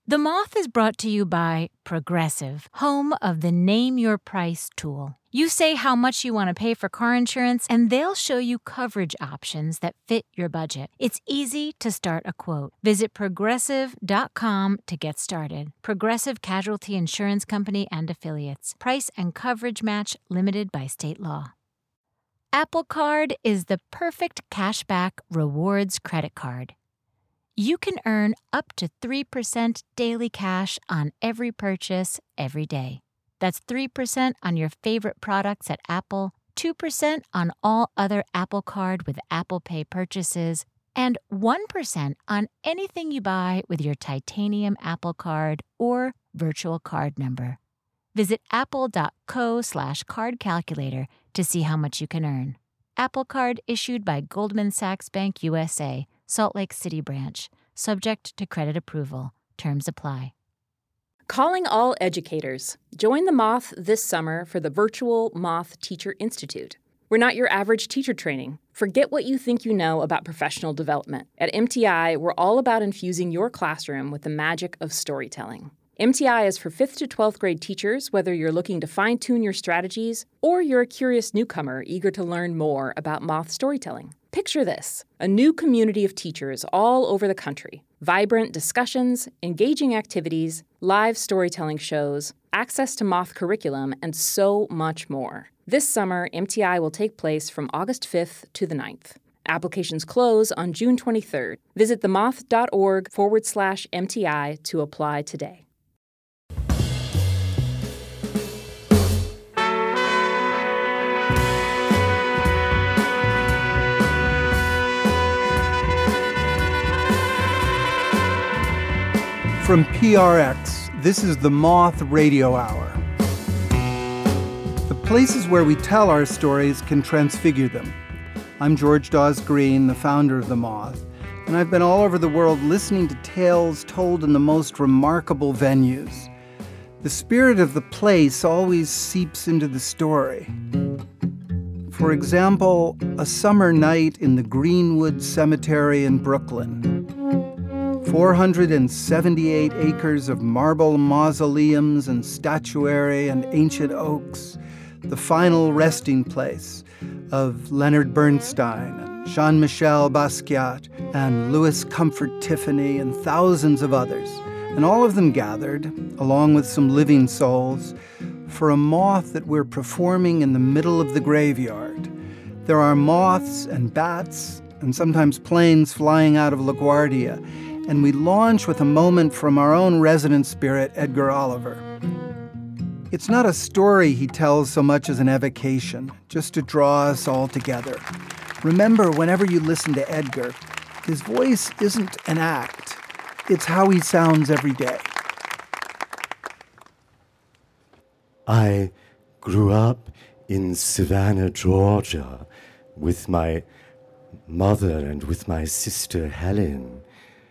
The Moth is brought to you by Progressive, home of the Name Your Price tool. You say how much you want to pay for car insurance, and they'll show you coverage options that fit your budget. It's easy to start a quote. Visit Progressive.com to get started. Progressive Casualty Insurance Company and Affiliates. Price and coverage match limited by state law. Apple Card is the perfect cashback rewards credit card. You can earn up to 3% daily cash on every purchase every day. That's 3% on your favorite products at Apple, 2% on all other Apple Card with Apple Pay purchases, and 1% on anything you buy with your titanium Apple Card or virtual card number. Visit apple.co/card calculator to see how much you can earn. Apple Card issued by Goldman Sachs Bank USA, Salt Lake City branch. Subject to credit approval. Terms apply. Calling all educators. Join the Moth this summer for the virtual Moth Teacher Institute. We're not your average teacher training. Forget what you think you know about professional development. At MTI, we're all about infusing your classroom with the magic of storytelling. MTI is for 5th to 12th grade teachers, whether you're looking to fine-tune your strategies or you're a curious newcomer eager to learn more about Moth storytelling. Picture this, a new community of teachers all over the country. Vibrant discussions, engaging activities, live storytelling shows, access to Moth curriculum, and so much more. This summer, MTI will take place from August 5th to the 9th. Applications close on June 23rd. Visit themoth.org/MTI to apply today. From PRX, this is the Moth Radio Hour. The places where we tell our stories can transfigure them. I'm George Dawes Green, the founder of the Moth, and I've been all over the world listening to tales told in the most remarkable venues. The spirit of the place always seeps into the story. For example, a summer night in the Greenwood Cemetery in Brooklyn. 478 acres of marble mausoleums and statuary and ancient oaks, the final resting place of Leonard Bernstein and Jean-Michel Basquiat and Louis Comfort Tiffany and thousands of others. And all of them gathered, along with some living souls, for a moth that we're performing in the middle of the graveyard. There are moths and bats and sometimes planes flying out of LaGuardia, and we launch with a moment from our own resident spirit, Edgar Oliver. It's not a story he tells so much as an evocation, just to draw us all together. Remember, whenever you listen to Edgar, his voice isn't an act. It's how he sounds every day. I grew up in Savannah, Georgia, with my mother and with my sister Helen.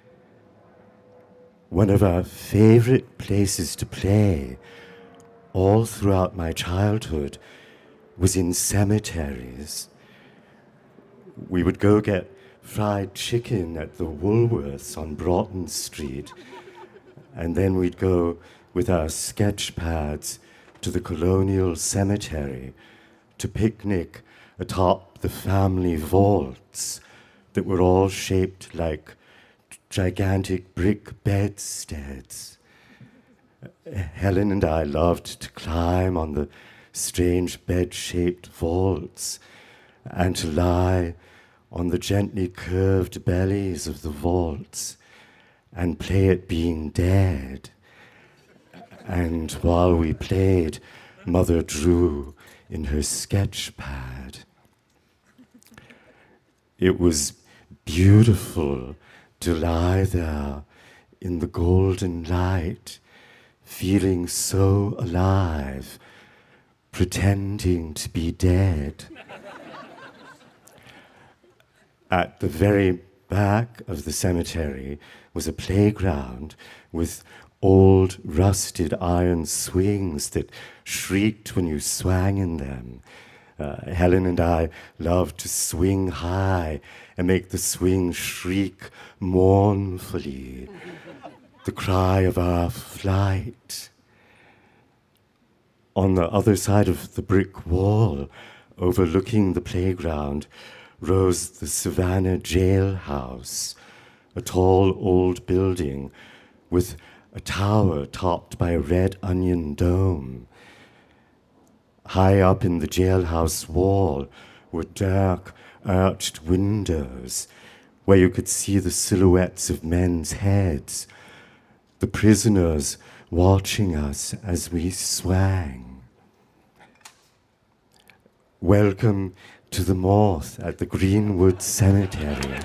One of our favorite places to play all throughout my childhood was in cemeteries. We would go get fried chicken at the Woolworths on Broughton Street, and then we'd go with our sketch pads to the Colonial Cemetery to picnic atop the family vaults that were all shaped like gigantic brick bedsteads. Helen and I loved to climb on the strange bed-shaped vaults and to lie on the gently curved bellies of the vaults and play at being dead. And while we played, Mother drew in her sketch pad. It was beautiful to lie there in the golden light, feeling so alive, pretending to be dead. At the very back of the cemetery was a playground with old rusted iron swings that shrieked when you swang in them. Helen and I loved to swing high and make the swing shriek mournfully. the cry of our flight. On the other side of the brick wall, overlooking the playground, rose the Savannah Jailhouse, a tall old building with a tower topped by a red onion dome. High up in the jailhouse wall were dark, arched windows where you could see the silhouettes of men's heads, the prisoners watching us as we swang. Welcome to the Moth at the Greenwood Cemetery.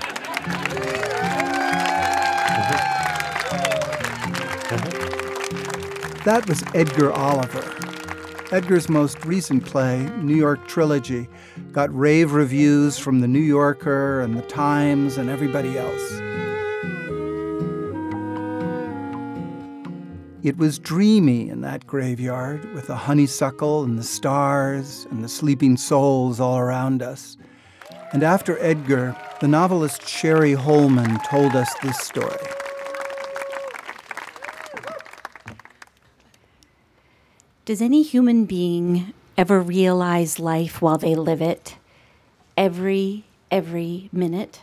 That was Edgar Oliver. Edgar's most recent play, New York Trilogy, got rave reviews from The New Yorker and The Times and everybody else. It was dreamy in that graveyard with the honeysuckle and the stars and the sleeping souls all around us. And after Edgar, the novelist Sherry Holman told us this story. Does any human being ever realize life while they live it? Every minute?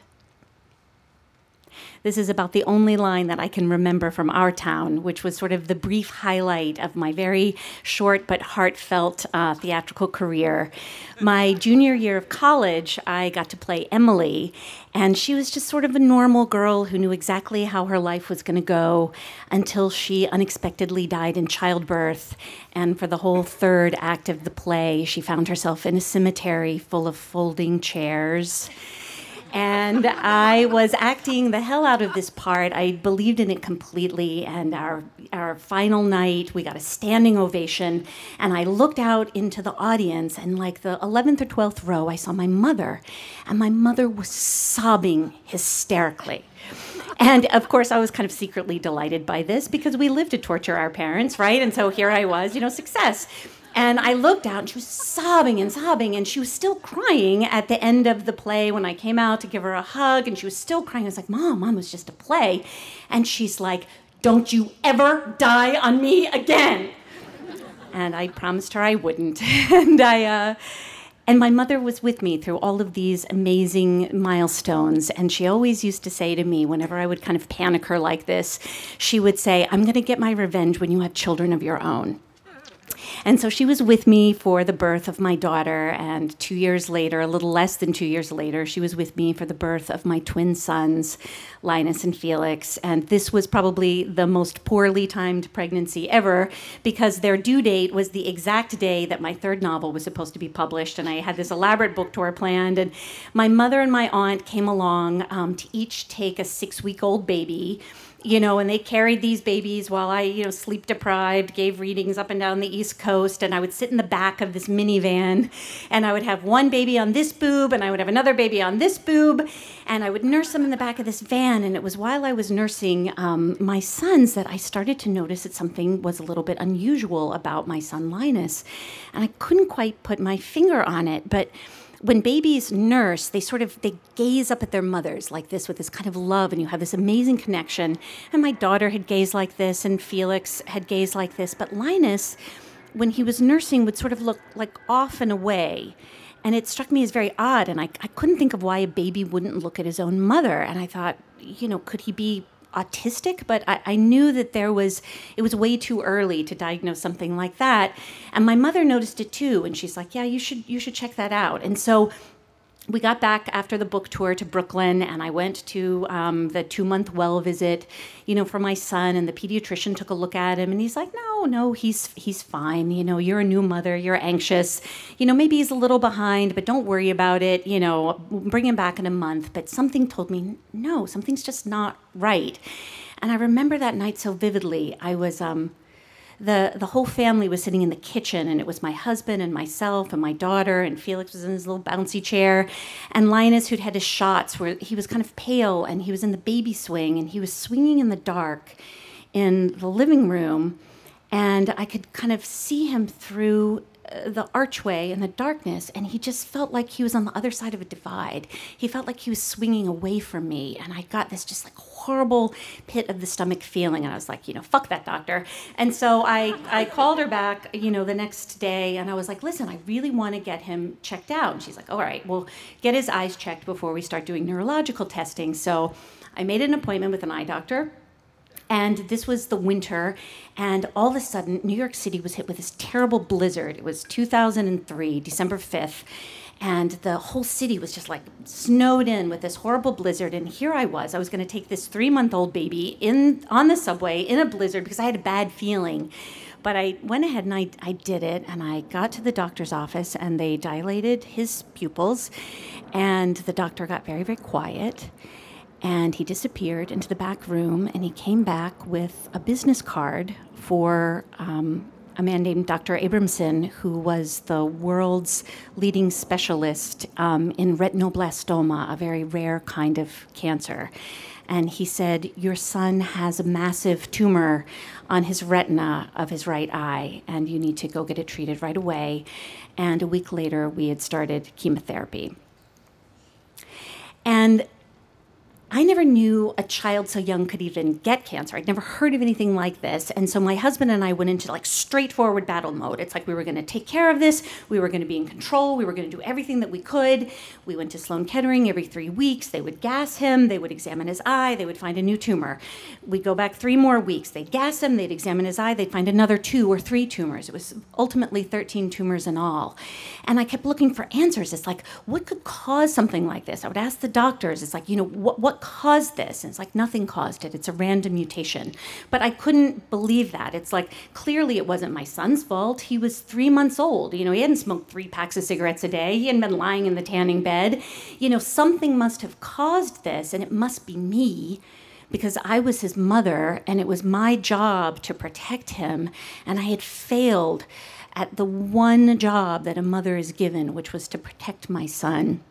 This is about the only line that I can remember from our town, which was sort of the brief highlight of my very short but heartfelt theatrical career. My junior year of college, I got to play Emily, and she was just sort of a normal girl who knew exactly how her life was going to go until she unexpectedly died in childbirth. And for the whole third act of the play, she found herself in a cemetery full of folding chairs. And I was acting the hell out of this part. I believed in it completely. And our final night, we got a standing ovation. And I looked out into the audience, and like the 11th or 12th row, I saw my mother. And my mother was sobbing hysterically. And of course, I was kind of secretly delighted by this because we live to torture our parents, right? And so here I was, success. And I looked out, and she was sobbing, and she was still crying at the end of the play when I came out to give her a hug, and she was still crying. I was like, Mom, it was just a play. And she's like, don't you ever die on me again. And I promised her I wouldn't. And my mother was with me through all of these amazing milestones. And she always used to say to me, whenever I would kind of panic her like this, she would say, I'm going to get my revenge when you have children of your own. And so she was with me for the birth of my daughter, and 2 years later, a little less than 2 years later, she was with me for the birth of my twin sons, Linus and Felix. And this was probably the most poorly timed pregnancy ever because their due date was the exact day that my third novel was supposed to be published, and I had this elaborate book tour planned. And my mother and my aunt came along to each take a 6-week-old baby, and they carried these babies while I, sleep deprived, gave readings up and down the East Coast, and I would sit in the back of this minivan, and I would have one baby on this boob, and I would have another baby on this boob, and I would nurse them in the back of this van. And it was while I was nursing my sons that I started to notice that something was a little bit unusual about my son Linus, and I couldn't quite put my finger on it, but when babies nurse, they gaze up at their mothers like this with this kind of love, and you have this amazing connection. And my daughter had gazed like this, and Felix had gazed like this. But Linus, when he was nursing, would sort of look like off and away. And it struck me as very odd, and I couldn't think of why a baby wouldn't look at his own mother. And I thought, could he be autistic? But I knew that it was way too early to diagnose something like that. And my mother noticed it too, and she's like, yeah, you should check that out. And so we got back after the book tour to Brooklyn, and I went to the 2-month well visit, for my son, and the pediatrician took a look at him, and he's like, no, he's fine. You're a new mother, you're anxious. Maybe he's a little behind, but don't worry about it. Bring him back in a month. But something told me, no, something's just not right. And I remember that night so vividly. I was the whole family was sitting in the kitchen, and it was my husband and myself and my daughter, and Felix was in his little bouncy chair, and Linus, who'd had his shots, where he was kind of pale, and he was in the baby swing, and he was swinging in the dark in the living room, and I could kind of see him through the archway in the darkness, and he just felt like he was on the other side of a divide. He felt like he was swinging away from me, and I got this just like horrible pit of the stomach feeling, and I was like, fuck that doctor. And so I called her back, the next day, and I was like, listen, I really want to get him checked out. And she's like, all right, well, get his eyes checked before we start doing neurological testing. So I made an appointment with an eye doctor. And this was the winter, and all of a sudden, New York City was hit with this terrible blizzard. It was 2003, December 5th, and the whole city was just like snowed in with this horrible blizzard. And here I was going to take this 3-month-old baby on the subway in a blizzard because I had a bad feeling. But I went ahead and I did it, and I got to the doctor's office, and they dilated his pupils, and the doctor got very, very quiet. And he disappeared into the back room, and he came back with a business card for a man named Dr. Abramson, who was the world's leading specialist in retinoblastoma, a very rare kind of cancer. And he said, your son has a massive tumor on his retina of his right eye, and you need to go get it treated right away. And a week later, we had started chemotherapy. And I never knew a child so young could even get cancer. I'd never heard of anything like this. And so my husband and I went into like straightforward battle mode. It's like we were going to take care of this. We were going to be in control. We were going to do everything that we could. We went to Sloan Kettering every 3 weeks. They would gas him. They would examine his eye. They would find a new tumor. We'd go back 3 more weeks. They'd gas him. They'd examine his eye. They'd find another 2 or 3 tumors. It was ultimately 13 tumors in all. And I kept looking for answers. It's like, what could cause something like this? I would ask the doctors. It's like, what caused this? And it's like, nothing caused it. It's a random mutation. But I couldn't believe that. It's like, clearly it wasn't my son's fault. He was 3 months old. He hadn't smoked 3 packs of cigarettes a day. He hadn't been lying in the tanning bed. Something must have caused this, and it must be me, because I was his mother, and it was my job to protect him, and I had failed at the one job that a mother is given, which was to protect my son.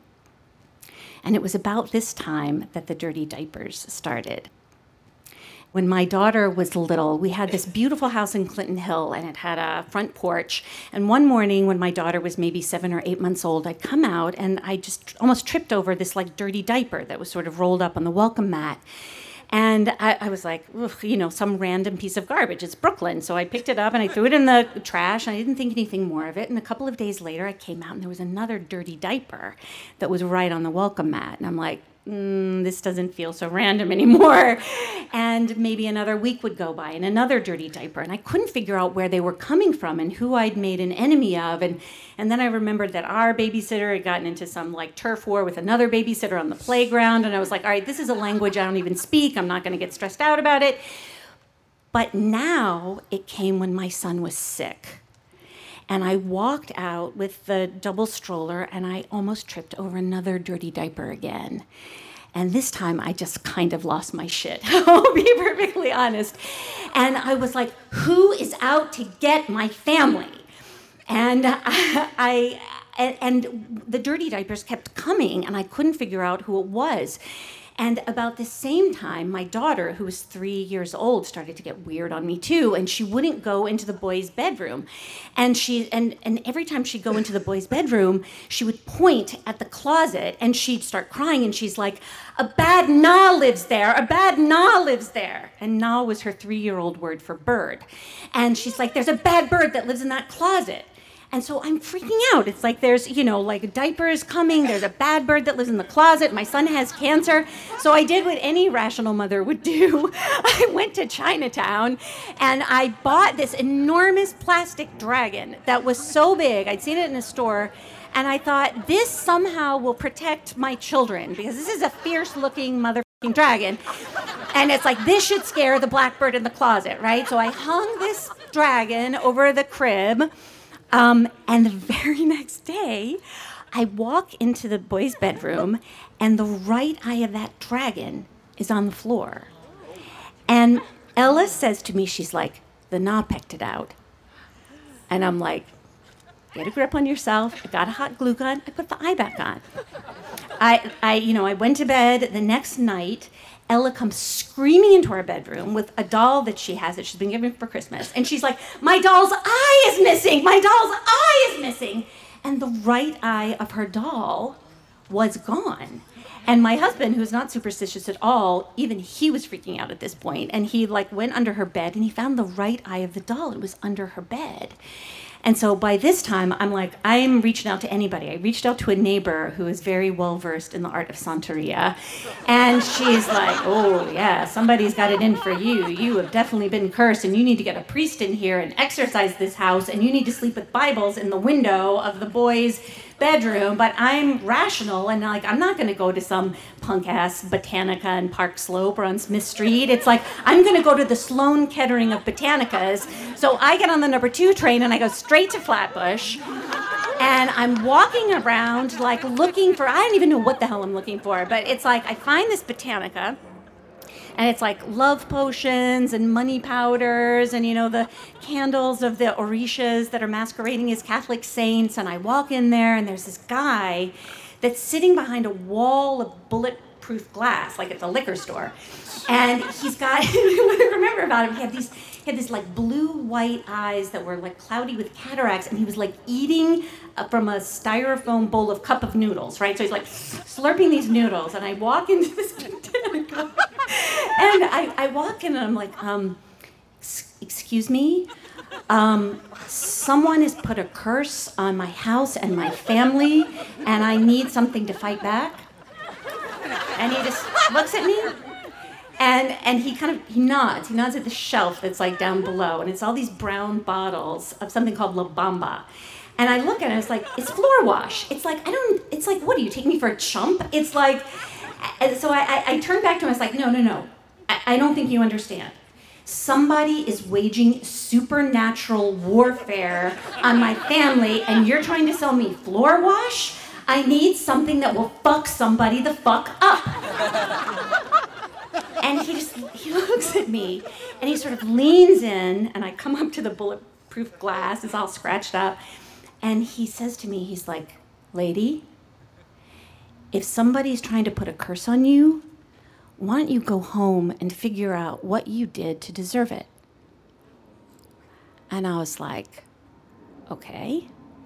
And it was about this time that the dirty diapers started. When my daughter was little, we had this beautiful house in Clinton Hill, and it had a front porch. And one morning when my daughter was maybe 7 or 8 months old, I'd come out and I just almost tripped over this like dirty diaper that was sort of rolled up on the welcome mat. And I was like, some random piece of garbage. It's Brooklyn. So I picked it up and I threw it in the trash, and I didn't think anything more of it. And a couple of days later, I came out and there was another dirty diaper that was right on the welcome mat. And I'm like, this doesn't feel so random anymore. And maybe another week would go by and another dirty diaper. And I couldn't figure out where they were coming from and who I'd made an enemy of. And then I remembered that our babysitter had gotten into some like turf war with another babysitter on the playground. And I was like, all right, this is a language I don't even speak. I'm not going to get stressed out about it. But now it came when my son was sick. And I walked out with the double stroller, and I almost tripped over another dirty diaper again. And this time, I just kind of lost my shit. I'll be perfectly honest. And I was like, who is out to get my family? And and the dirty diapers kept coming, and I couldn't figure out who it was. And about the same time, my daughter, who was 3 years old, started to get weird on me too, and she wouldn't go into the boys' bedroom. And every time she'd go into the boys' bedroom, she would point at the closet, and she'd start crying, and she's like, a bad na lives there, a bad na lives there. And na was her 3-year-old word for bird. And she's like, there's a bad bird that lives in that closet. And so I'm freaking out. It's like there's, like diapers coming. There's a bad bird that lives in the closet. My son has cancer. So I did what any rational mother would do. I went to Chinatown and I bought this enormous plastic dragon that was so big. I'd seen it in a store. And I thought, this somehow will protect my children because this is a fierce-looking motherfucking dragon. And it's like, this should scare the blackbird in the closet, right? So I hung this dragon over the crib. And the very next day, I walk into the boys' bedroom, and the right eye of that dragon is on the floor. And Ella says to me, she's like, the na pecked it out. And I'm like, get a grip on yourself. I got a hot glue gun. I put the eye back on. I went to bed the next night, Ella comes screaming into our bedroom with a doll that she has that she's been given for Christmas. And she's like, my doll's eye is missing. My doll's eye is missing. And the right eye of her doll was gone. And my husband, who's not superstitious at all, even he was freaking out at this point. And he like went under her bed and he found the right eye of the doll. It was under her bed. And so by this time, I'm reaching out to anybody. I reached out to a neighbor who is very well-versed in the art of Santeria. And she's like, oh, yeah, somebody's got it in for you. You have definitely been cursed, and you need to get a priest in here and exorcise this house, and you need to sleep with Bibles in the window of the boys' bedroom. But I'm rational, and I'm not going to go to some punk-ass Botanica in Park Slope or on Smith Street. It's like, I'm going to go to the Sloan Kettering of Botanicas. So I get on the number 2 train, and I go straight to Flatbush. And I'm walking around, looking for, I don't even know what the hell I'm looking for, but it's like, I find this Botanica, and it's like love potions and money powders and, the candles of the Orishas that are masquerading as Catholic saints. And I walk in there, and there's this guy that's sitting behind a wall of bulletproof glass, like at the liquor store. And he's got, what I remember about him, he had these blue-white eyes that were cloudy with cataracts, and he was eating from a styrofoam bowl of cup of noodles, right? So he's slurping these noodles, and I walk into this Botanica, and I walk in, and I'm like, excuse me? Someone has put a curse on my house and my family, and I need something to fight back. And he just looks at me. And he nods at the shelf that's down below, and it's all these brown bottles of something called La Bamba. And I look at it, and it's it's floor wash. It's what do you take me for a chump? It's and so I turned back to him, I was no, I don't think you understand. Somebody is waging supernatural warfare on my family, and you're trying to sell me floor wash? I need something that will fuck somebody the fuck up. And he looks at me, and he sort of leans in, and I come up to the bulletproof glass, it's all scratched up, and he says to me, he's like, lady, if somebody's trying to put a curse on you, why don't you go home and figure out what you did to deserve it? And I was like, okay.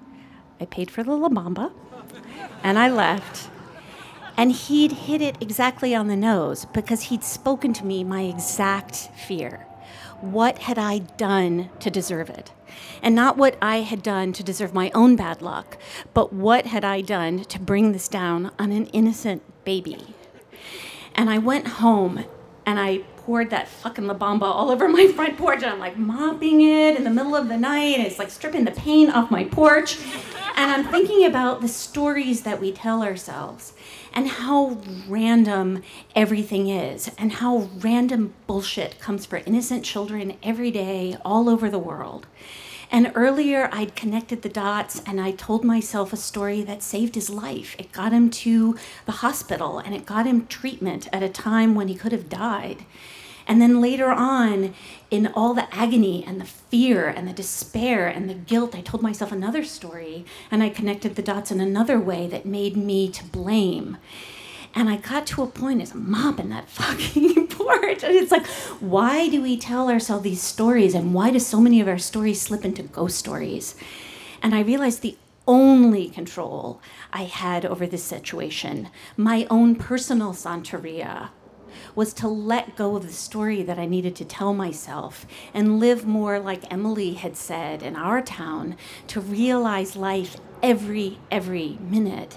I paid for the La Bamba, and I left. And he'd hit it exactly on the nose because he'd spoken to me my exact fear. What had I done to deserve it? And not what I had done to deserve my own bad luck, but what had I done to bring this down on an innocent baby? And I went home, and I poured that fucking La Bamba all over my front porch, and I'm mopping it in the middle of the night, and it's stripping the paint off my porch. And I'm thinking about the stories that we tell ourselves, and how random everything is, and how random bullshit comes for innocent children every day all over the world. And earlier I'd connected the dots, and I told myself a story that saved his life. It got him to the hospital, and it got him treatment at a time when he could have died. And then later on, in all the agony and the fear and the despair and the guilt, I told myself another story, and I connected the dots in another way that made me to blame. And I got to a point as I'm mopping that fucking porch, and it's why do we tell ourselves these stories, and why do so many of our stories slip into ghost stories? And I realized the only control I had over this situation, my own personal Santeria, was to let go of the story that I needed to tell myself and live more like Emily had said in our town, to realize life every minute.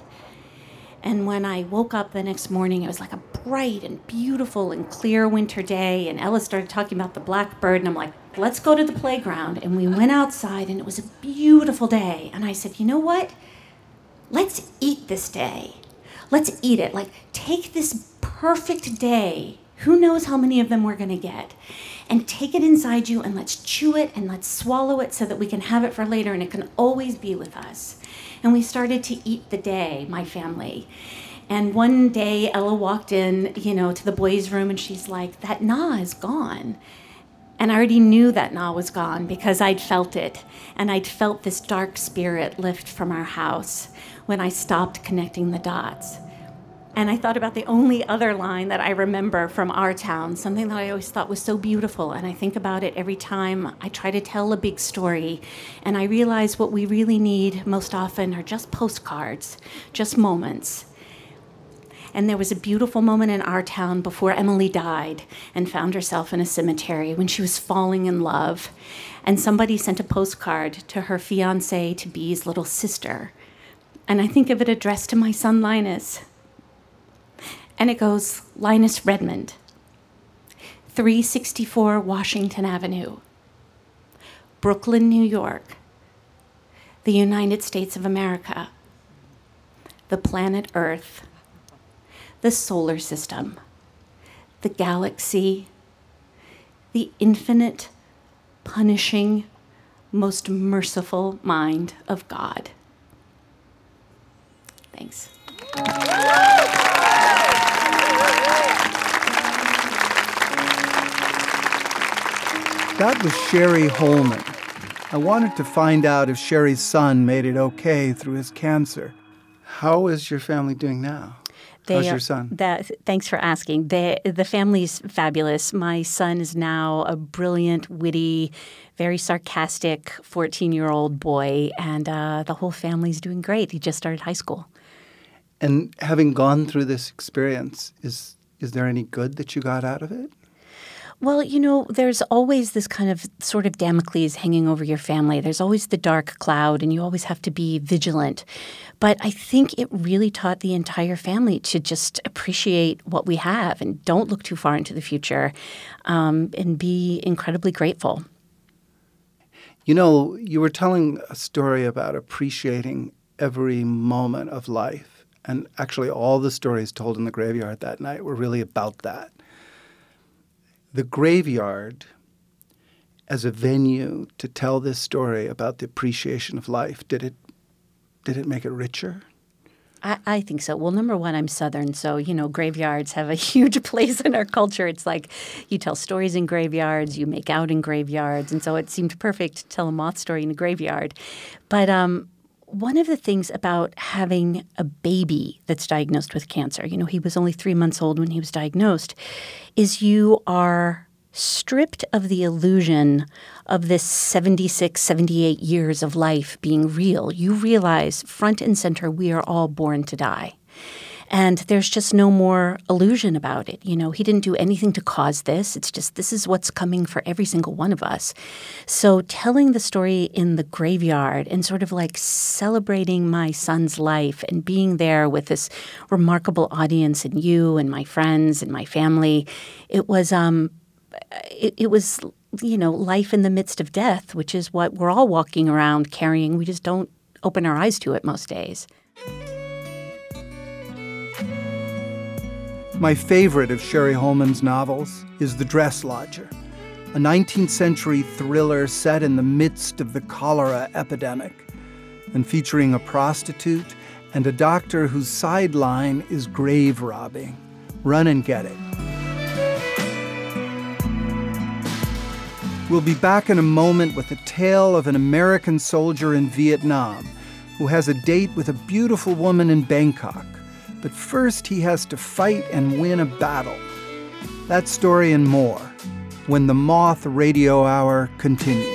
And when I woke up the next morning, it was a bright and beautiful and clear winter day, and Ella started talking about the blackbird, and I'm like, let's go to the playground. And we went outside, and it was a beautiful day. And I said, you know what? Let's eat this day. Let's eat it. Take this perfect day, who knows how many of them we're going to get, and take it inside you, and let's chew it and let's swallow it so that we can have it for later, and it can always be with us. And we started to eat the day, my family. And one day Ella walked in, to the boys' room, and she's like, that Na is gone. And I already knew that Na was gone because I'd felt it, and I'd felt this dark spirit lift from our house when I stopped connecting the dots. And I thought about the only other line that I remember from our town, something that I always thought was so beautiful. And I think about it every time I try to tell a big story. And I realize what we really need most often are just postcards, just moments. And there was a beautiful moment in our town before Emily died and found herself in a cemetery when she was falling in love. And somebody sent a postcard to her fiancé-to-be's little sister. And I think of it addressed to my son, Linus. And it goes, Linus Redmond, 364 Washington Avenue, Brooklyn, New York, the United States of America, the planet Earth, the solar system, the galaxy, the infinite, punishing, most merciful mind of God. Thanks. That was Sherry Holman. I wanted to find out if Sherry's son made it okay through his cancer. How is your family doing now? How's your son? Thanks for asking. The family's fabulous. My son is now a brilliant, witty, very sarcastic 14-year-old boy, and the whole family's doing great. He just started high school. And having gone through this experience, is there any good that you got out of it? Well, you know, there's always this kind of sort of Damocles hanging over your family. There's always the dark cloud, and you always have to be vigilant. But I think it really taught the entire family to just appreciate what we have and don't look too far into the future, and be incredibly grateful. You know, you were telling a story about appreciating every moment of life. And actually, all the stories told in the graveyard that night were really about that. The graveyard as a venue to tell this story about the appreciation of life, did it make it richer? I think so. Well, number one, I'm Southern, so, you know, graveyards have a huge place in our culture. It's like you tell stories in graveyards, you make out in graveyards, and so it seemed perfect to tell a moth story in a graveyard. But one of the things about having a baby that's diagnosed with cancer, you know, he was only 3 months old when he was diagnosed, is you are stripped of the illusion of this 76, 78 years of life being real. You realize front and center, we are all born to die. And there's just no more illusion about it. You know, he didn't do anything to cause this. It's just this is what's coming for every single one of us. So telling the story in the graveyard and sort of like celebrating my son's life and being there with this remarkable audience and you and my friends and my family, it was, you know, life in the midst of death, which is what we're all walking around carrying. We just don't open our eyes to it most days. My favorite of Sherry Holman's novels is The Dress Lodger, a 19th century thriller set in the midst of the cholera epidemic and featuring a prostitute and a doctor whose sideline is grave robbing. Run and get it. We'll be back in a moment with a tale of an American soldier in Vietnam who has a date with a beautiful woman in Bangkok. But first, he has to fight and win a battle. That story and more when the Moth Radio Hour continues.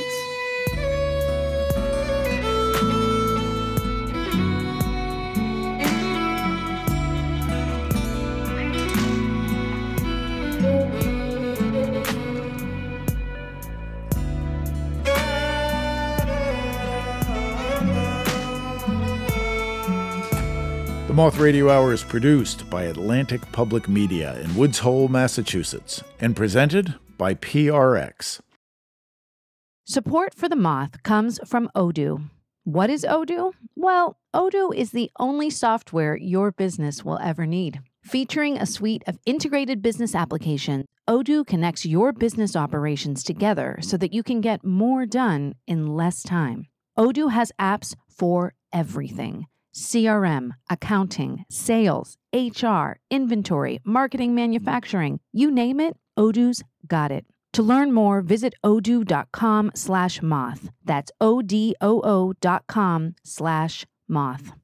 The Moth Radio Hour is produced by Atlantic Public Media in Woods Hole, Massachusetts, and presented by PRX. Support for The Moth comes from Odoo. What is Odoo? Well, Odoo is the only software your business will ever need. Featuring a suite of integrated business applications, Odoo connects your business operations together so that you can get more done in less time. Odoo has apps for everything. CRM, accounting, sales, HR, inventory, marketing, manufacturing, you name it, Odoo's got it. To learn more, visit odoo.com/moth. That's ODOO.com/moth.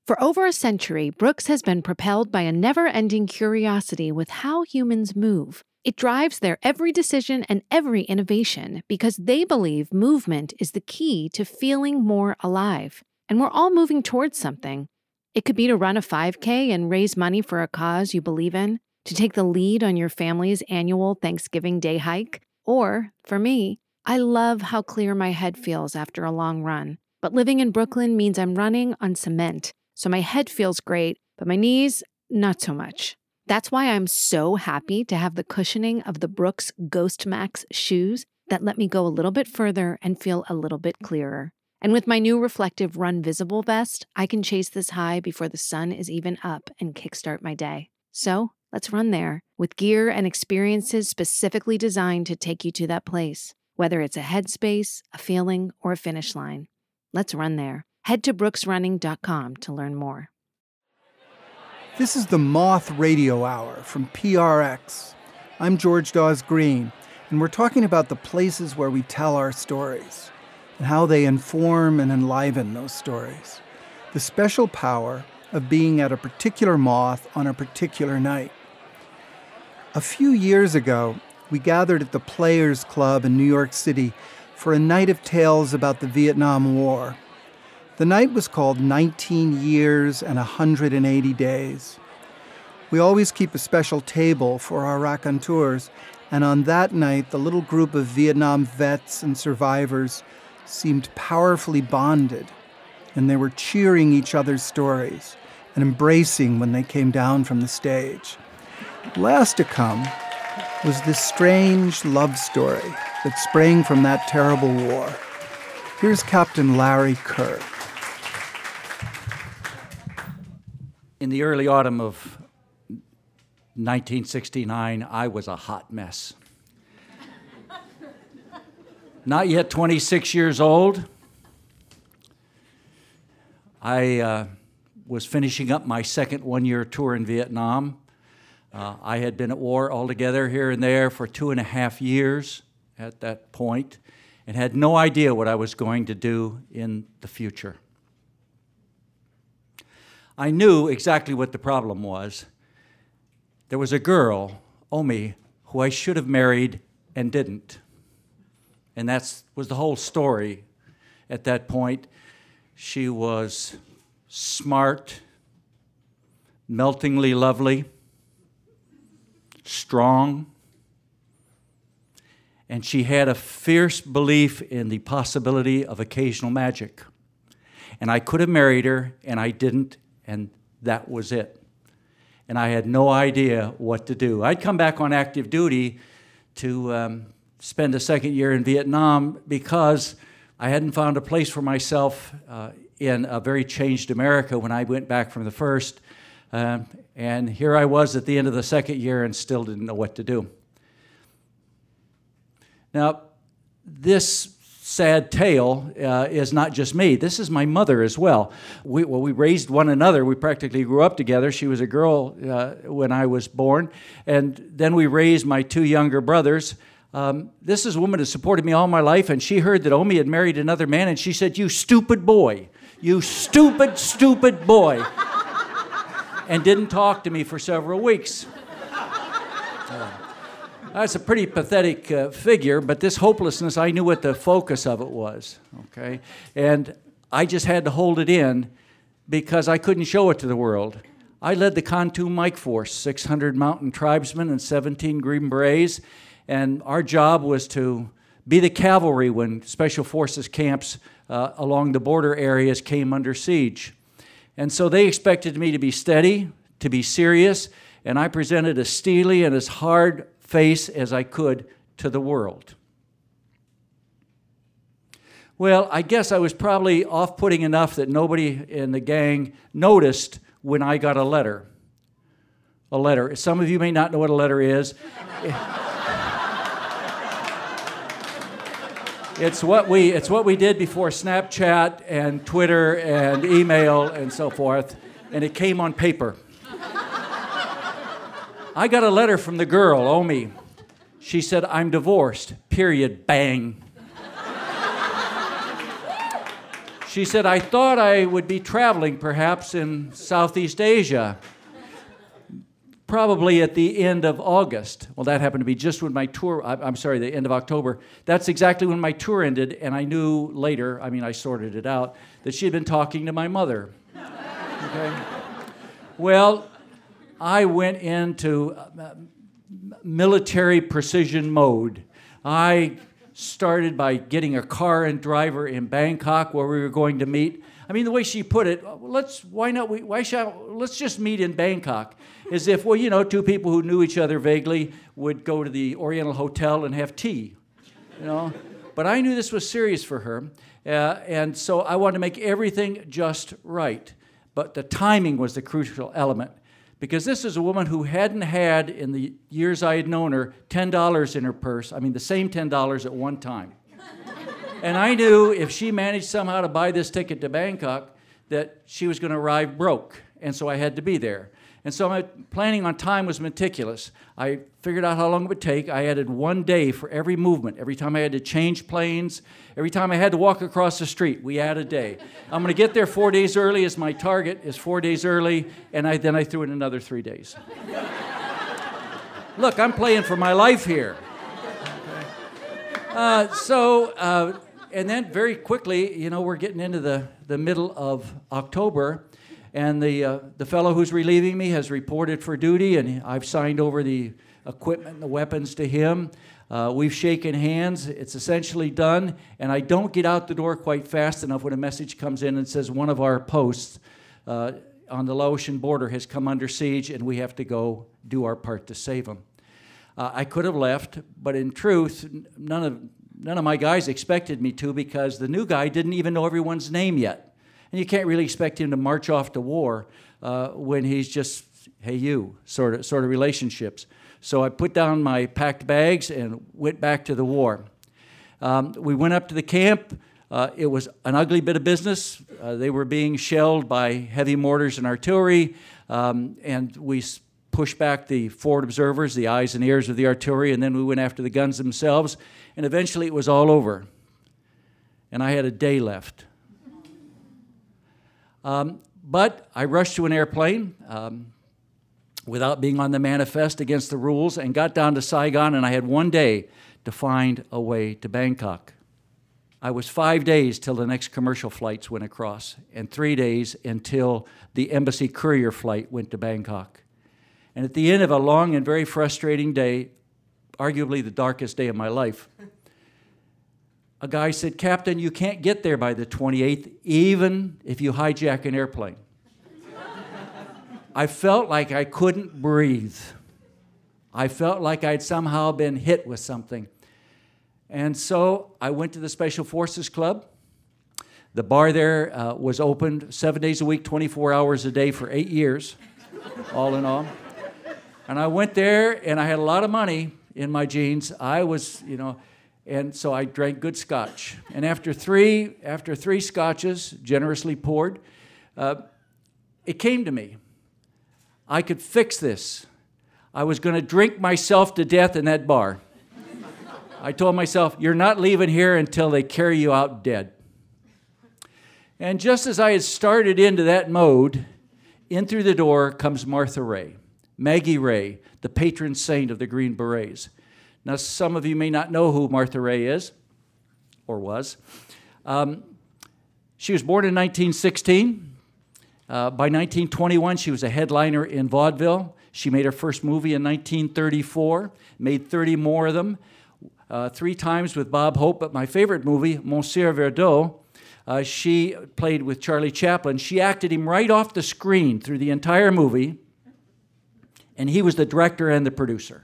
For over a century, Brooks has been propelled by a never-ending curiosity with how humans move. It drives their every decision and every innovation because they believe movement is the key to feeling more alive. And we're all moving towards something. It could be to run a 5K and raise money for a cause you believe in, to take the lead on your family's annual Thanksgiving Day hike. Or, for me, I love how clear my head feels after a long run. But living in Brooklyn means I'm running on cement. So my head feels great, but my knees, not so much. That's why I'm so happy to have the cushioning of the Brooks Ghost Max shoes that let me go a little bit further and feel a little bit clearer. And with my new reflective Run Visible vest, I can chase this high before the sun is even up and kickstart my day. So let's run there with gear and experiences specifically designed to take you to that place, whether it's a headspace, a feeling, or a finish line. Let's run there. Head to brooksrunning.com to learn more. This is the Moth Radio Hour from PRX. I'm George Dawes Green, and we're talking about the places where we tell our stories and how they inform and enliven those stories. The special power of being at a particular moth on a particular night. A few years ago, we gathered at the Players Club in New York City for a night of tales about the Vietnam War. The night was called 19 Years and 180 Days. We always keep a special table for our raconteurs, and on that night, the little group of Vietnam vets and survivors seemed powerfully bonded, and they were cheering each other's stories and embracing when they came down from the stage. Last to come was this strange love story that sprang from that terrible war. Here's Captain Larry Kerr. In the early autumn of 1969, I was a hot mess. Not yet 26 years old. I was finishing up my second one-year tour in Vietnam. I had been at war altogether here and there for 2.5 years at that point and had no idea what I was going to do in the future. I knew exactly what the problem was. There was a girl, Omi, who I should have married and didn't. And that was the whole story at that point. She was smart, meltingly lovely, strong, and she had a fierce belief in the possibility of occasional magic. And I could have married her, and I didn't, and that was it. And I had no idea what to do. I'd come back on active duty to spend a second year in Vietnam because I hadn't found a place for myself in a very changed America when I went back from the first. And here I was at the end of the second year and still didn't know what to do. Now, this sad tale is not just me. This is my mother as well. We raised one another. We practically grew up together. She was a girl when I was born. And then we raised my two younger brothers. This is a woman who supported me all my life, and she heard that Omi had married another man, and she said, "You stupid boy. You stupid, stupid boy." And didn't talk to me for several weeks. That's a pretty pathetic figure, but this hopelessness, I knew what the focus of it was, okay? And I just had to hold it in because I couldn't show it to the world. I led the Kon Mike Force, 600 mountain tribesmen and 17 Green Berets, and our job was to be the cavalry when Special Forces camps along the border areas came under siege. And so they expected me to be steady, to be serious, and I presented as steely and as hard face as I could to the world. Well, I guess I was probably off-putting enough that nobody in the gang noticed when I got a letter. A letter. Some of you may not know what a letter is. It's what we did before Snapchat and Twitter and email and so forth, and it came on paper. I got a letter from the girl, Omi. She said, "I'm divorced, period, bang." She said, I thought I would be traveling perhaps in Southeast Asia, probably at the end of August. Well, that happened to be just when my tour, the end of October. That's exactly when my tour ended, and I knew later, I sorted it out, that she had been talking to my mother. Okay? Well, I went into military precision mode. I started by getting a car and driver in Bangkok where we were going to meet. The way she put it, let's just meet in Bangkok, as if, two people who knew each other vaguely would go to the Oriental Hotel and have tea, But I knew this was serious for her, and so I wanted to make everything just right. But the timing was the crucial element, because this is a woman who hadn't had, in the years I had known her, $10 in her purse, the same $10 at one time. And I knew if she managed somehow to buy this ticket to Bangkok, that she was going to arrive broke, and so I had to be there. And so my planning on time was meticulous. I figured out how long it would take. I added 1 day for every movement. Every time I had to change planes, every time I had to walk across the street, we add a day. I'm going to get there 4 days early as my target is 4 days early, and then I threw in another 3 days. Look, I'm playing for my life here. And then very quickly, we're getting into the middle of October, and the fellow who's relieving me has reported for duty, and I've signed over the equipment and the weapons to him. We've shaken hands. It's essentially done, and I don't get out the door quite fast enough when a message comes in and says one of our posts on the Laotian border has come under siege, and we have to go do our part to save them. I could have left, but in truth, none of my guys expected me to, because the new guy didn't even know everyone's name yet. And you can't really expect him to march off to war when he's just, hey, you, sort of relationships. So I put down my packed bags and went back to the war. We went up to the camp. It was an ugly bit of business. They were being shelled by heavy mortars and artillery, and we pushed back the forward observers, the eyes and ears of the artillery, and then we went after the guns themselves, and eventually it was all over. And I had a day left. But I rushed to an airplane without being on the manifest against the rules, and got down to Saigon, and I had 1 day to find a way to Bangkok. I was 5 days till the next commercial flights went across, and 3 days until the embassy courier flight went to Bangkok. And at the end of a long and very frustrating day, arguably the darkest day of my life, a guy said, "Captain, you can't get there by the 28th, even if you hijack an airplane." I felt like I couldn't breathe. I felt like I'd somehow been hit with something. And so I went to the Special Forces Club. The bar there was opened 7 days a week, 24 hours a day for 8 years, all in all. And I went there, and I had a lot of money in my jeans. I was, and so I drank good scotch. And after three scotches, generously poured, it came to me. I could fix this. I was going to drink myself to death in that bar. I told myself, you're not leaving here until they carry you out dead. And just as I had started into that mode, in through the door comes Martha Ray, Maggie Ray, the patron saint of the Green Berets. Now, some of you may not know who Martha Ray is, or was. She was born in 1916. By 1921, she was a headliner in vaudeville. She made her first movie in 1934, made 30 more of them, 3 times with Bob Hope. But my favorite movie, Monsieur Verdot, she played with Charlie Chaplin. She acted him right off the screen through the entire movie, and he was the director and the producer.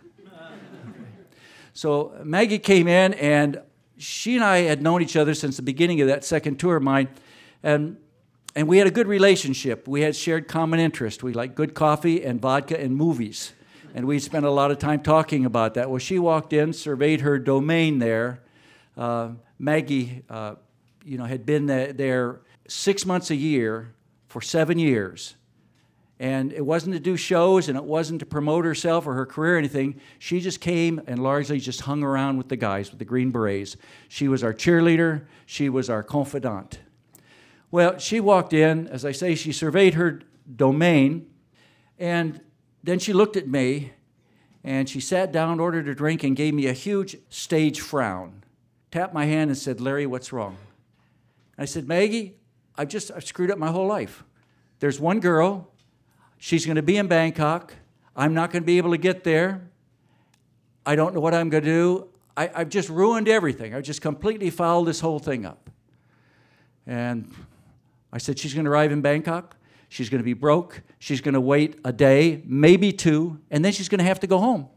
So Maggie came in, and she and I had known each other since the beginning of that second tour of mine, and we had a good relationship. We had shared common interests. We liked good coffee and vodka and movies, and we spent a lot of time talking about that. Well, she walked in, surveyed her domain there. Maggie, had been there 6 months a year for 7 years. And it wasn't to do shows, and it wasn't to promote herself or her career or anything. She just came and largely just hung around with the guys, with the Green Berets. She was our cheerleader. She was our confidante. Well, she walked in, as I say, she surveyed her domain, and then she looked at me, and she sat down, ordered a drink, and gave me a huge stage frown, tapped my hand and said, "Larry, what's wrong?" I said, "Maggie, I've screwed up my whole life. There's one girl, she's going to be in Bangkok, I'm not going to be able to get there, I don't know what I'm going to do, I've just ruined everything, I've just completely fouled this whole thing up." And I said, she's going to arrive in Bangkok, she's going to be broke, she's going to wait a day, maybe two, and then she's going to have to go home.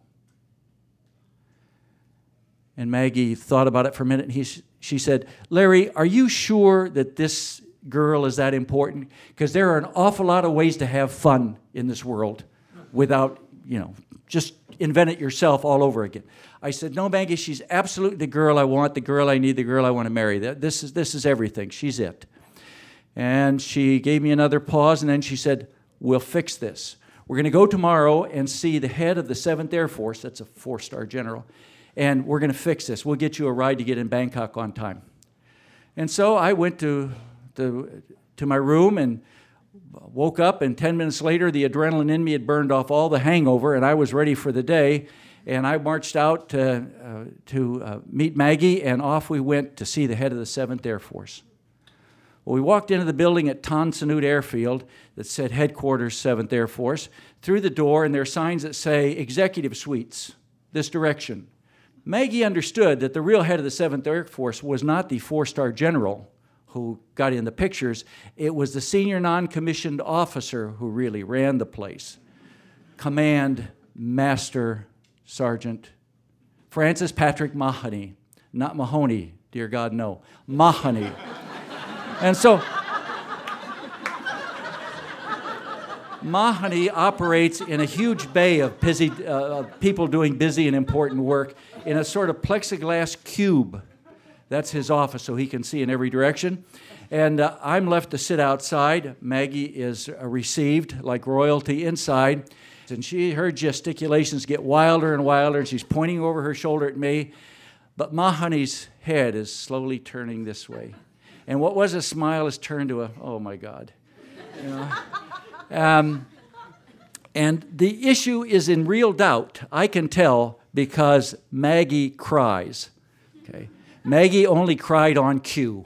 And Maggie thought about it for a minute, and she said, "Larry, are you sure that this girl is that important? Because there are an awful lot of ways to have fun in this world without, just invent it yourself all over again." I said, "No, Maggie, she's absolutely the girl I want, the girl I need, the girl I want to marry. This is everything. She's it." And she gave me another pause, and then she said, "We'll fix this. We're going to go tomorrow and see the head of the 7th Air Force," that's a 4-star general, "and we're going to fix this. We'll get you a ride to get in Bangkok on time." And so I went to my room and woke up, and 10 minutes later, the adrenaline in me had burned off all the hangover, and I was ready for the day. And I marched out to meet Maggie, and off we went to see the head of the 7th Air Force. Well, we walked into the building at Tan Son Nhut Airfield that said Headquarters 7th Air Force. Through the door, and there are signs that say Executive Suites, this direction. Maggie understood that the real head of the 7th Air Force was not the 4-star general who got in the pictures. It was the senior non-commissioned officer who really ran the place. Command Master Sergeant Francis Patrick Mahoney. Not Mahoney, dear God, no. Mahoney. And so Mahoney operates in a huge bay of people doing busy and important work in a sort of plexiglass cube. That's his office, so he can see in every direction. And I'm left to sit outside. Maggie is received like royalty inside. And her gesticulations get wilder and wilder, and she's pointing over her shoulder at me. But Mahoney's head is slowly turning this way. And what was a smile has turned to oh my God. And the issue is in real doubt, I can tell, because Maggie cries. Okay. Maggie only cried on cue.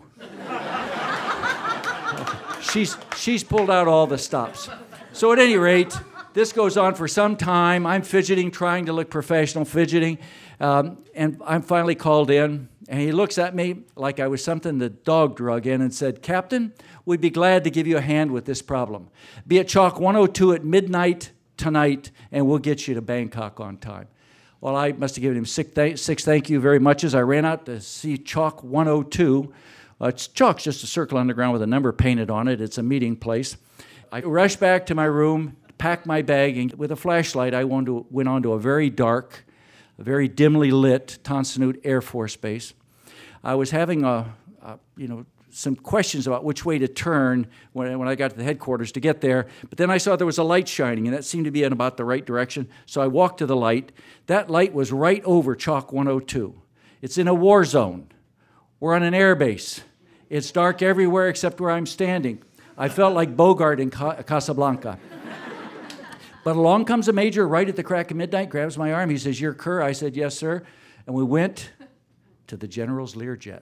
She's pulled out all the stops. So at any rate, this goes on for some time. I'm fidgeting, trying to look professional, fidgeting. And I'm finally called in, and he looks at me like I was something the dog drug in and said, "Captain, we'd be glad to give you a hand with this problem. Be at Chalk 102 at midnight tonight, and we'll get you to Bangkok on time." Well, I must have given him six thank you very muches. I ran out to see Chalk 102. Chalk's just a circle underground with a number painted on it. It's a meeting place. I rushed back to my room, packed my bag, and with a flashlight, I went on to a very dark, a very dimly lit Tan Son Nhut Air Force Base. I was having some questions about which way to turn when I got to the headquarters to get there, but then I saw there was a light shining, and that seemed to be in about the right direction, so I walked to the light. That light was right over Chalk 102. It's in a war zone. We're on an air base. It's dark everywhere except where I'm standing. I felt like Bogart in Casablanca. But along comes a major right at the crack of midnight, grabs my arm. He says, "You're Kerr?" I said, "Yes, sir." And we went to the General's Learjet.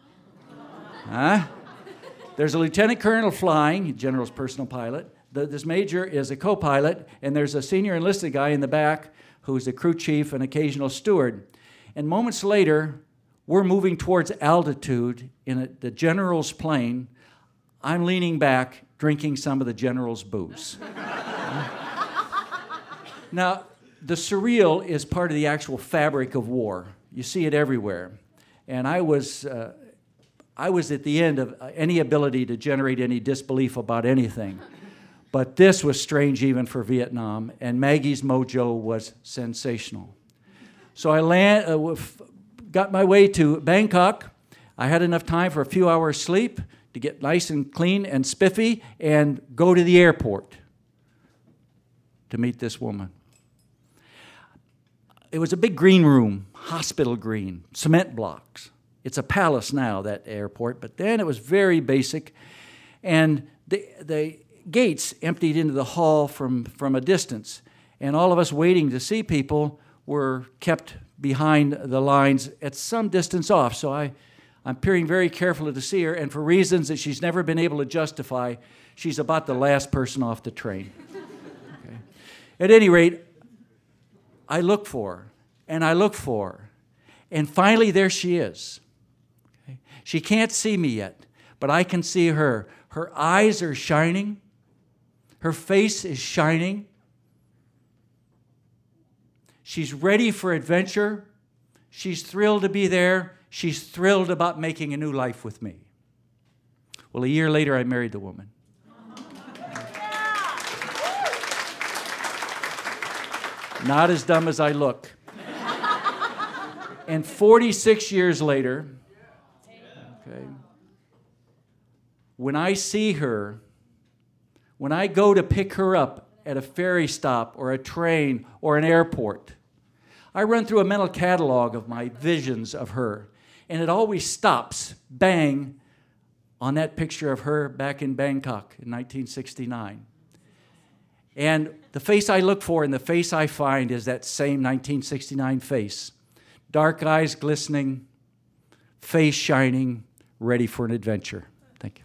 There's a lieutenant colonel flying, General's personal pilot. This major is a co-pilot, and there's a senior enlisted guy in the back who's the crew chief and occasional steward. And moments later, we're moving towards altitude in the General's plane. I'm leaning back, drinking some of the General's booze. Now, the surreal is part of the actual fabric of war. You see it everywhere. And I was at the end of any ability to generate any disbelief about anything. But this was strange even for Vietnam, and Maggie's mojo was sensational. So I got my way to Bangkok. I had enough time for a few hours sleep to get nice and clean and spiffy and go to the airport to meet this woman. It was a big green room, hospital green, cement blocks. It's a palace now, that airport, but then it was very basic. And the gates emptied into the hall from a distance. And all of us waiting to see people were kept behind the lines at some distance off. So I'm peering very carefully to see her, and for reasons that she's never been able to justify, she's about the last person off the train. Okay. At any rate, I look for her, and I look for her, and finally there she is. Okay. She can't see me yet, but I can see her. Her eyes are shining. Her face is shining. She's ready for adventure. She's thrilled to be there. She's thrilled about making a new life with me. Well, a year later, I married the woman. Not as dumb as I look. And 46 years later, okay, when I see her, when I go to pick her up at a ferry stop or a train or an airport, I run through a mental catalog of my visions of her, and it always stops, bang, on that picture of her back in Bangkok in 1969. And the face I look for and the face I find is that same 1969 face. Dark eyes glistening, face shining, ready for an adventure. Thank you.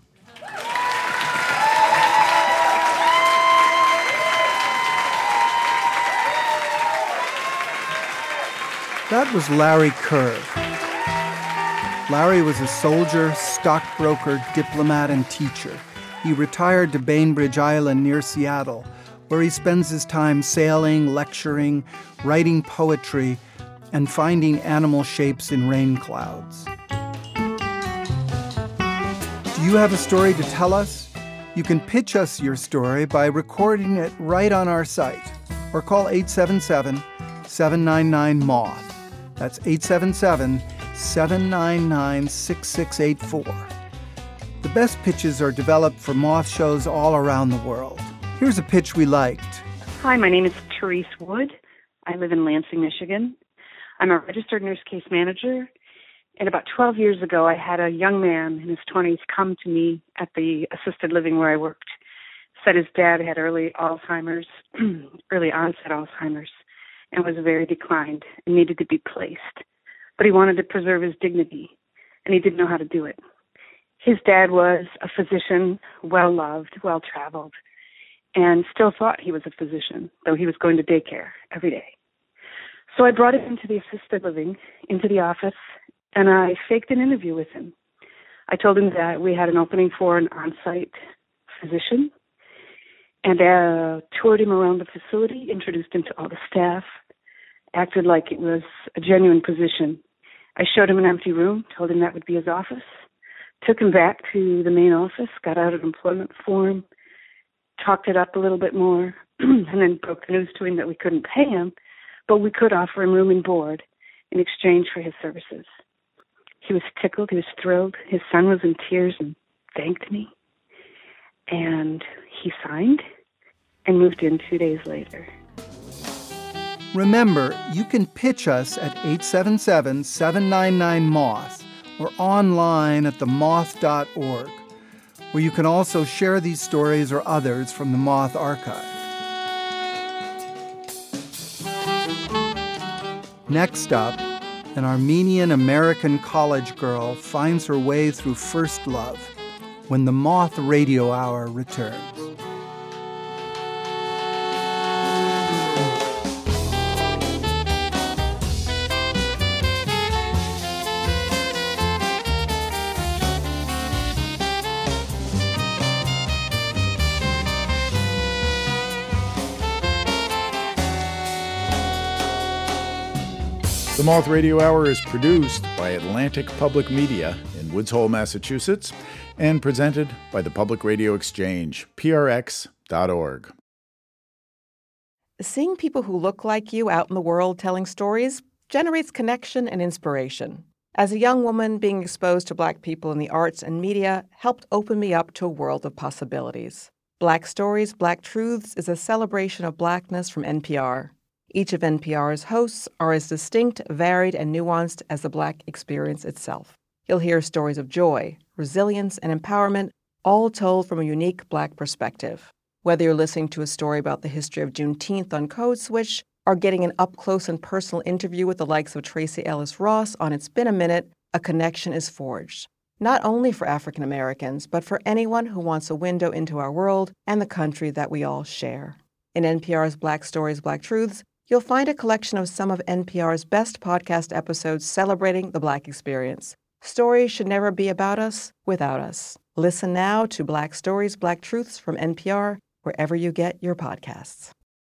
That was Larry Kerr. Larry was a soldier, stockbroker, diplomat, and teacher. He retired to Bainbridge Island near Seattle, where he spends his time sailing, lecturing, writing poetry, and finding animal shapes in rain clouds. Do you have a story to tell us? You can pitch us your story by recording it right on our site, or call 877-799-MOTH. That's 877-799-6684. The best pitches are developed for Moth shows all around the world. Here's a pitch we liked. Hi, my name is Therese Wood. I live in Lansing, Michigan. I'm a registered nurse case manager. And about 12 years ago, I had a young man in his 20s come to me at the assisted living where I worked. Said his dad had early onset Alzheimer's, and was very declined and needed to be placed. But he wanted to preserve his dignity, and he didn't know how to do it. His dad was a physician, well-loved, well-traveled, and still thought he was a physician, though he was going to daycare every day. So I brought him into the assisted living, into the office, and I faked an interview with him. I told him that we had an opening for an on-site physician, and toured him around the facility, introduced him to all the staff, acted like it was a genuine position. I showed him an empty room, told him that would be his office, took him back to the main office, got out an employment form, talked it up a little bit more, and then broke the news to him that we couldn't pay him, but we could offer him room and board in exchange for his services. He was tickled, he was thrilled. His son was in tears and thanked me. And he signed and moved in 2 days later. Remember, you can pitch us at 877-799-MOTH or online at themoth.org, where you can also share these stories or others from the Moth archive. Next up, an Armenian-American college girl finds her way through first love when the Moth Radio Hour returns. The Moth Radio Hour is produced by Atlantic Public Media in Woods Hole, Massachusetts, and presented by the Public Radio Exchange, prx.org. Seeing people who look like you out in the world telling stories generates connection and inspiration. As a young woman, being exposed to Black people in the arts and media helped open me up to a world of possibilities. Black Stories, Black Truths is a celebration of Blackness from NPR. Each of NPR's hosts are as distinct, varied, and nuanced as the Black experience itself. You'll hear stories of joy, resilience, and empowerment all told from a unique Black perspective. Whether you're listening to a story about the history of Juneteenth on Code Switch or getting an up-close and personal interview with the likes of Tracee Ellis Ross on It's Been a Minute, a connection is forged. Not only for African Americans, but for anyone who wants a window into our world and the country that we all share. In NPR's Black Stories, Black Truths, you'll find a collection of some of NPR's best podcast episodes celebrating the Black experience. Stories should never be about us without us. Listen now to Black Stories, Black Truths from NPR, wherever you get your podcasts.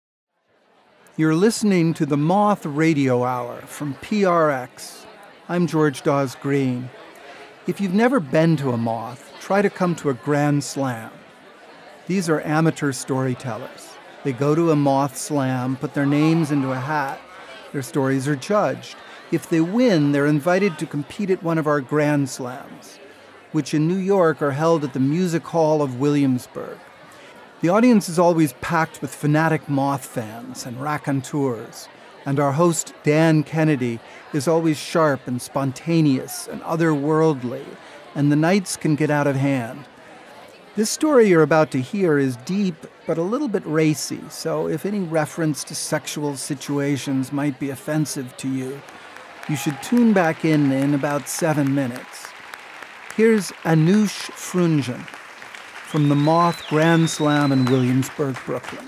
You're listening to the Moth Radio Hour from PRX. I'm George Dawes Green. If you've never been to a Moth, try to come to a Grand Slam. These are amateur storytellers. They go to a Moth Slam, put their names into a hat. Their stories are judged. If they win, they're invited to compete at one of our Grand Slams, which in New York are held at the Music Hall of Williamsburg. The audience is always packed with fanatic Moth fans and raconteurs, and our host, Dan Kennedy, is always sharp and spontaneous and otherworldly, and the nights can get out of hand. This story you're about to hear is deep, but a little bit racy, so if any reference to sexual situations might be offensive to you, you should tune back in about 7 minutes. Here's Anoush Frunjan from the Moth Grand Slam in Williamsburg, Brooklyn.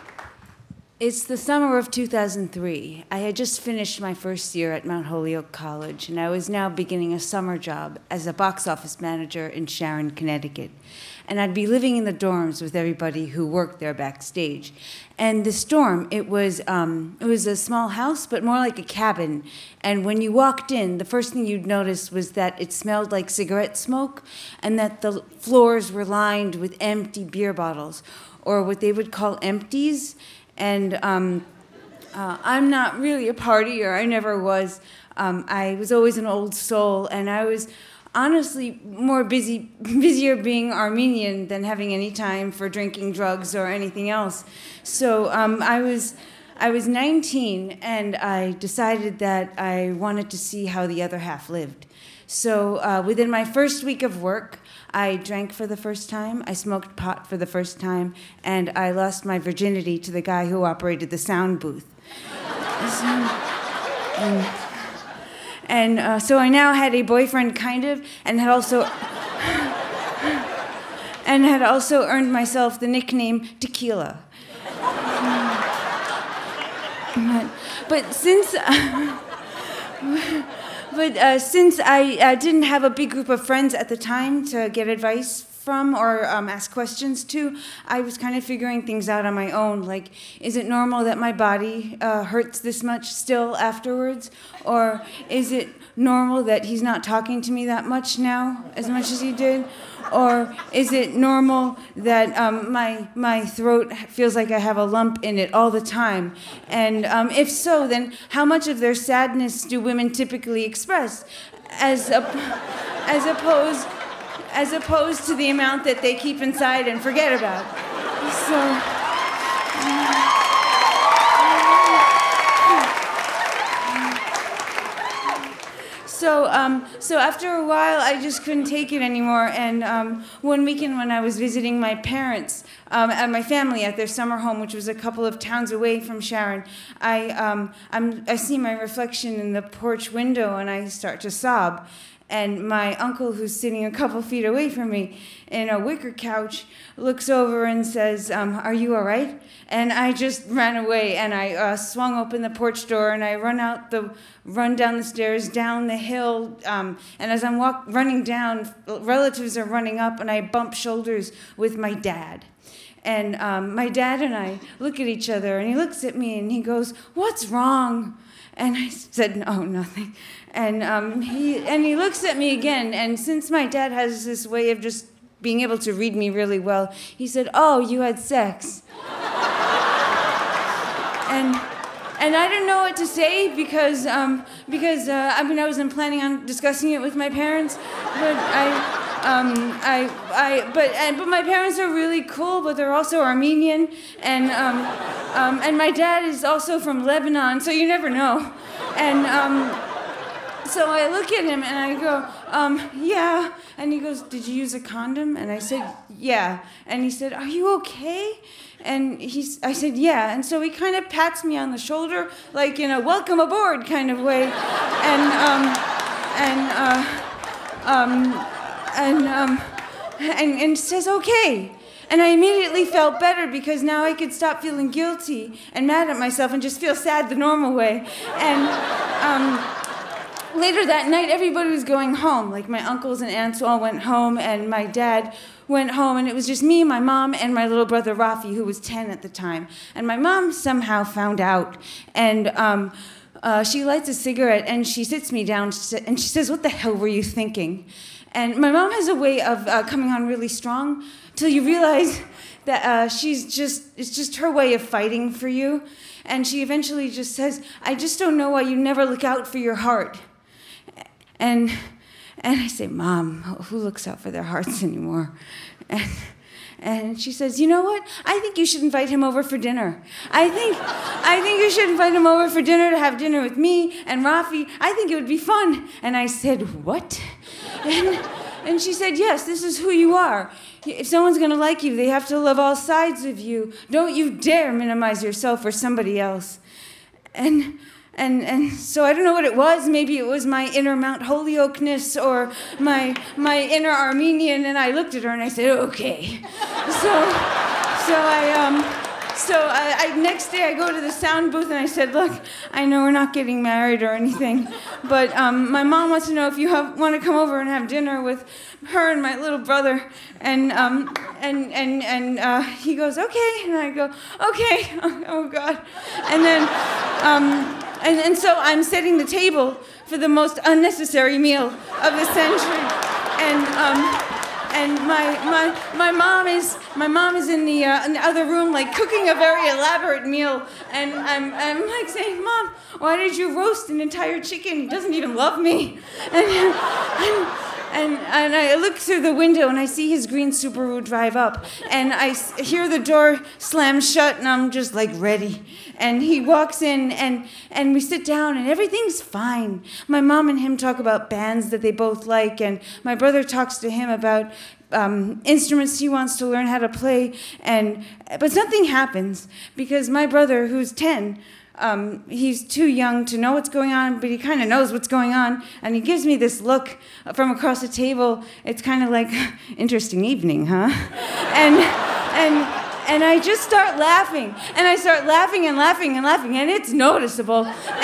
It's the summer of 2003. I had just finished my first year at Mount Holyoke College, and I was now beginning a summer job as a box office manager in Sharon, Connecticut. And I'd be living in the dorms with everybody who worked there backstage. And this dorm, it was a small house, but more like a cabin. And when you walked in, the first thing you'd notice was that it smelled like cigarette smoke, and that the floors were lined with empty beer bottles, or what they would call empties. And I'm not really a partier. I never was. I was always an old soul, and I was honestly more busier being Armenian than having any time for drinking drugs or anything else. So I was 19, and I decided that I wanted to see how the other half lived. So within my first week of work, I drank for the first time, I smoked pot for the first time, and I lost my virginity to the guy who operated the sound booth. So I now had a boyfriend, kind of, and had also earned myself the nickname Tequila. But since I didn't have a big group of friends at the time to get advice from or ask questions to, I was kind of figuring things out on my own. Like, is it normal that my body hurts this much still afterwards? Or is it normal that he's not talking to me that much now, as much as he did? Or is it normal that my throat feels like I have a lump in it all the time? And if so, then how much of their sadness do women typically express, as opposed to the amount that they keep inside and forget about? So after a while, I just couldn't take it anymore. And one weekend when I was visiting my parents and my family at their summer home, which was a couple of towns away from Sharon, I see my reflection in the porch window, and I start to sob. And my uncle, who's sitting a couple feet away from me in a wicker couch, looks over and says, "Are you all right?" And I just ran away, and I swung open the porch door, and I run down the stairs, down the hill, and as I'm running down, relatives are running up, and I bump shoulders with my dad. And my dad and I look at each other, and he looks at me, and he goes, "What's wrong?" And I said, "No, nothing." And he looks at me again, and since my dad has this way of just being able to read me really well, he said, "Oh, you had sex." And I didn't know what to say because I wasn't planning on discussing it with my parents, but but my parents are really cool, but they're also Armenian, and my dad is also from Lebanon, so you never know. And so I look at him and I go, yeah. And he goes, did you use a condom? And I said, yeah. And he said, are you okay? And I said, yeah. And so he kind of pats me on the shoulder, like in a welcome aboard kind of way. And says, okay. And I immediately felt better because now I could stop feeling guilty and mad at myself and just feel sad the normal way. And later that night, everybody was going home. Like my uncles and aunts all went home, and my dad went home, and it was just me, my mom, and my little brother Rafi, who was 10 at the time. And my mom somehow found out, and she lights a cigarette, and she sits me down, and she says, what the hell were you thinking? And my mom has a way of coming on really strong till you realize that it's just her way of fighting for you. And she eventually just says, I just don't know why you never look out for your heart. And I say, Mom, who looks out for their hearts anymore? And she says, you know what? I think you should invite him over for dinner. I think you should invite him over for dinner to have dinner with me and Rafi. I think it would be fun. And I said, what? And she said, yes, this is who you are. If someone's going to like you, they have to love all sides of you. Don't you dare minimize yourself or somebody else. And so I don't know what it was. Maybe it was my inner Mount Holyoke-ness or my inner Armenian. And I looked at her and I said, okay. So I next day I go to the sound booth and I said, look, I know we're not getting married or anything, but my mom wants to know if you want to come over and have dinner with her and my little brother. And he goes, okay. And I go, okay. Oh God. And then and so I'm setting the table for the most unnecessary meal of the century. And my mom is in the other room, like cooking a very elaborate meal, and I'm like saying, Mom, why did you roast an entire chicken? He doesn't even love me. And I look through the window and I see his green Subaru drive up, and I hear the door slam shut, and I'm just like ready. And he walks in, and we sit down, and everything's fine. My mom and him talk about bands that they both like, and my brother talks to him about instruments he wants to learn how to play. But something happens, because my brother, who's 10, he's too young to know what's going on, but he kind of knows what's going on, and he gives me this look from across the table. It's kind of like, interesting evening, huh? And I just start laughing, and I start laughing and laughing and laughing, and it's noticeable.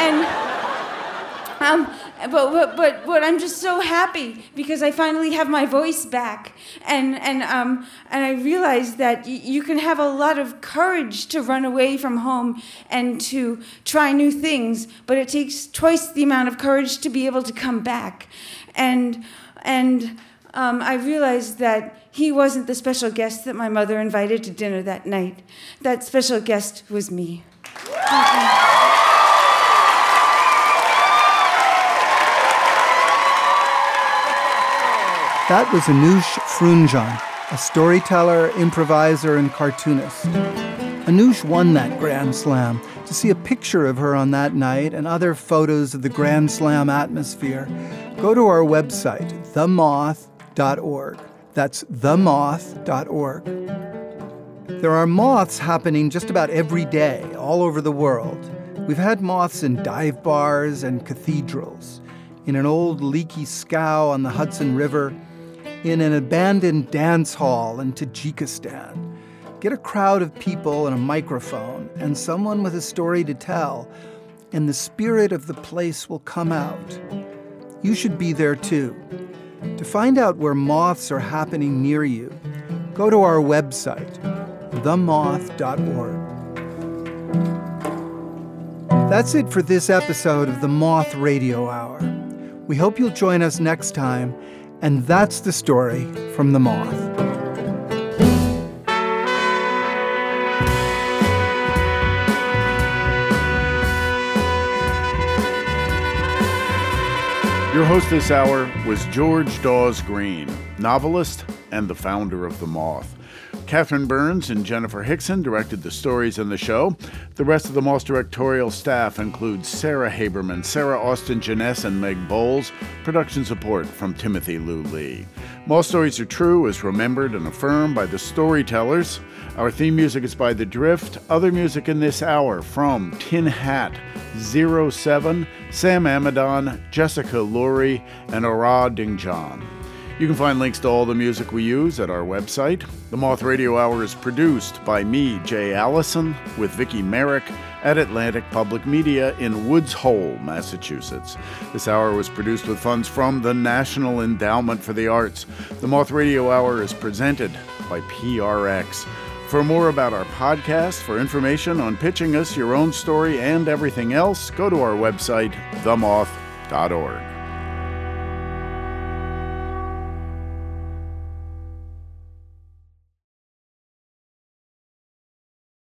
But I'm just so happy because I finally have my voice back, and I realize that you can have a lot of courage to run away from home and to try new things, but it takes twice the amount of courage to be able to come back, and I realized that he wasn't the special guest that my mother invited to dinner that night. That special guest was me. That was Anoush Frunjan, a storyteller, improviser, and cartoonist. Anoush won that Grand Slam. To see a picture of her on that night and other photos of the Grand Slam atmosphere, go to our website, themoth.org. That's themoth.org. There are moths happening just about every day all over the world. We've had moths in dive bars and cathedrals, in an old leaky scow on the Hudson River, in an abandoned dance hall in Tajikistan. Get a crowd of people and a microphone and someone with a story to tell, and the spirit of the place will come out. You should be there too. To find out where moths are happening near you, go to our website, themoth.org. That's it for this episode of the Moth Radio Hour. We hope you'll join us next time, and that's the story from The Moth. Your host this hour was George Dawes Green, novelist and the founder of The Moth. Catherine Burns and Jennifer Hickson directed the stories in the show. The rest of the Moth directorial staff includes Sarah Haberman, Sarah Austin Jeunesse, and Meg Bowles. Production support from Timothy Lou Lee. Moth Stories Are True is remembered and affirmed by the storytellers. Our theme music is by The Drift. Other music in this hour from Tin Hat, 07, Sam Amadon, Jessica Lurie, and Ara Dingjan. You can find links to all the music we use at our website. The Moth Radio Hour is produced by me, Jay Allison, with Vicki Merrick at Atlantic Public Media in Woods Hole, Massachusetts. This hour was produced with funds from the National Endowment for the Arts. The Moth Radio Hour is presented by PRX. For more about our podcast, for information on pitching us your own story and everything else, go to our website, themoth.org.